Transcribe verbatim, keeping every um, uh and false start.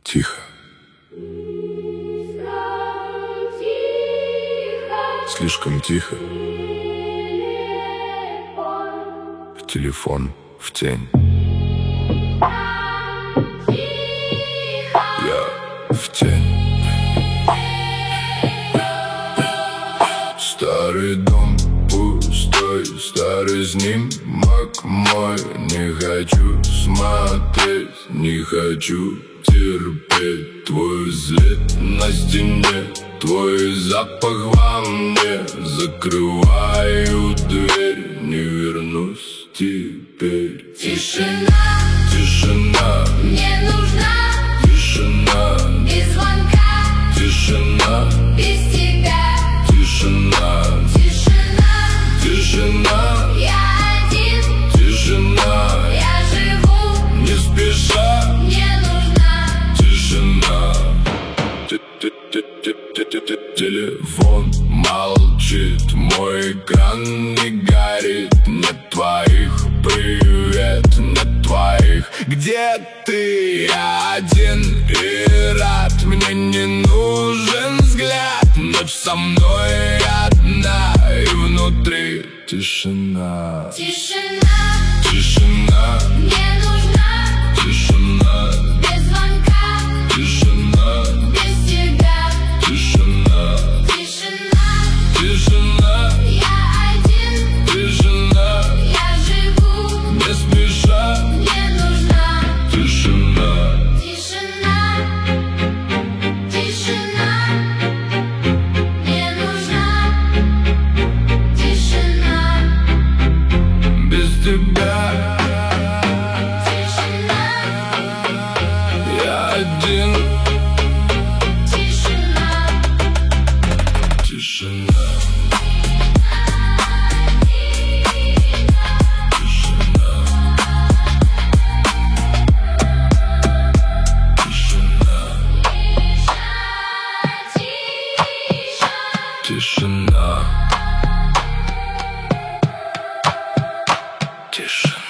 Тихо. Слишком тихо. Телефон в тень. Я в тень. Старый дом пустой, старый снимок мой. Не хочу смотреть, не хочу терпеть твой взгляд на стене, твой запах во мне. Закрываю дверь, не вернусь теперь. Тишина, тишина, мне нужна тишина, без звонка, тишина, без тебя. Тишина, Тишина, тишина, я один, тишина, я живу, не спеша. мне нужна Тишина. Телефон молчит, мой экран не горит. Нет твоих привет, нет твоих. Где ты? Я один и рад. Мне не нужен взгляд. Ночь со мной одна, и внутри тишина. Тишина, Тишина, мне нужна тишина, без звонка, тишина, без тебя. тишина, Тишина, тишина, я один, тишина, я живу, не спеша. мне нужна Тишина, тишина, тишина, мне нужна тишина. без тебя Тишина, я один. тишина, Тишина, тишина, тишина.